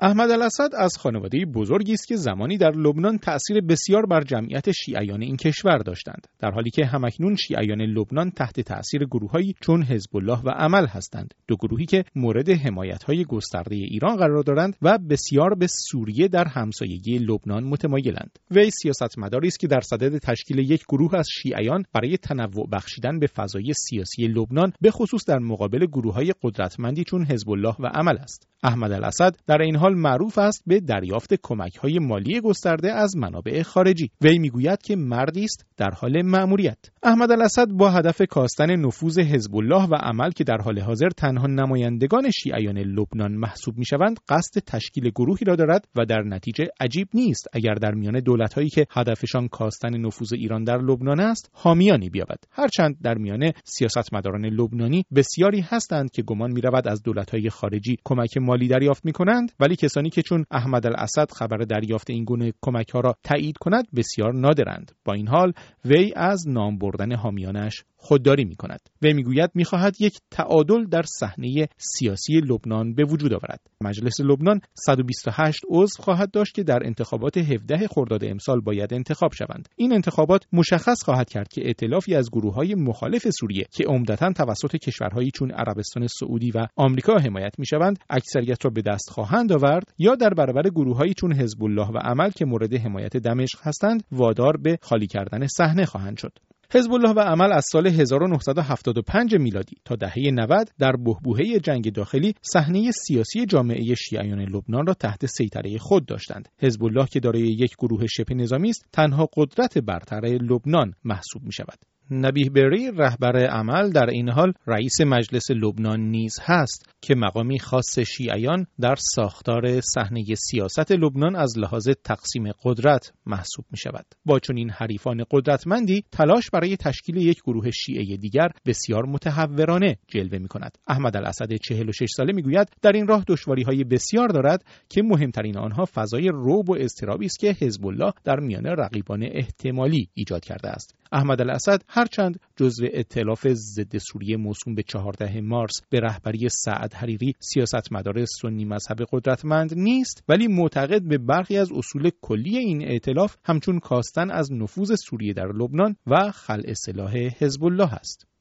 احمد الاسد از خانواده بزرگی است که زمانی در لبنان تأثیر بسیار بر جمعیت شیعیان این کشور داشتند، در حالی که همکنون شیعیان لبنان تحت تأثیر گروهایی چون حزب الله و امل هستند، دو گروهی که مورد حمایت‌های گسترده ایران قرار دارند و بسیار به سوریه در همسایگی لبنان متمایلند. وی سیاستمداری است که در صدد تشکیل یک گروه از شیعیان برای تنوع بخشیدن به فضای سیاسی لبنان، به خصوص در مقابل گروه‌های قدرتمندی چون حزب الله و امل است. احمد الاسد در این حال معروف است به دریافت کمک‌های مالی گسترده از منابع خارجی. وی میگوید که مردی است در حال مأموریت. احمد الاسد با هدف کاستن نفوذ حزب الله و امل که در حال حاضر تنها نمایندگان شیعیان لبنان محسوب میشوند، قصد تشکیل گروهی را دارد و در نتیجه عجیب نیست اگر در میان دولت‌هایی که هدفشان کاستن نفوذ ایران در لبنان است، حامیانی بیابد. هرچند در میان سیاستمداران لبنانی بسیاری هستند که گمان می‌رود از دولت‌های خارجی کمک مالی دریافت می‌کنند، ولی کسانی که چون احمد الاسد خبر دریافت این گونه کمک‌ها را تایید کند بسیار نادرند. با این حال وی از نام بردن حامیانش خودداری می‌کند. وی می‌گوید می‌خواهد یک تعادل در صحنه سیاسی لبنان به وجود آورد. مجلس لبنان 128 عضو خواهد داشت که در انتخابات 17 خرداد امسال باید انتخاب شوند. این انتخابات مشخص خواهد کرد که ائتلافی از گروه‌های مخالف سوریه که عمدتاً توسط کشورهایی چون عربستان سعودی و آمریکا حمایت می‌شوند، اکثریت را به دست خواهند آورد یا در برابر گروه‌هایی چون حزب الله و امل که مورد حمایت دمشق هستند، وادار به خالی کردن صحنه خواهند شد. حزب الله و امل از سال 1975 میلادی تا دهه 90 در بحبوحه جنگ داخلی صحنه سیاسی جامعه شیعیان لبنان را تحت سیطره خود داشتند. حزب الله که دارای یک گروه شبه نظامی است، تنها قدرت برتر لبنان محسوب می شود. نبیه بری رهبر امل در این حال رئیس مجلس لبنان نیز هست که مقامی خاص شیعیان در ساختار صحنه سیاست لبنان از لحاظ تقسیم قدرت محسوب می شود. با چنین حریفان قدرتمندی تلاش برای تشکیل یک گروه شیعه دیگر بسیار متهورانه جلوه می کند. احمد الاسد 46 ساله می گوید در این راه دشواری‌های بسیار دارد که مهمترین آنها فضای رعب و اضطرابی است که حزب الله در میان رقیبان احتمالی ایجاد کرده است. احمد الاسد هرچند جزو ائتلاف ضد سوریه موسوم به 14 مارس به رهبری سعد حریری سیاستمدار سنی مذهب قدرتمند نیست، ولی معتقد به برخی از اصول کلی این ائتلاف همچون کاستن از نفوذ سوریه در لبنان و خلع سلاح حزب الله است.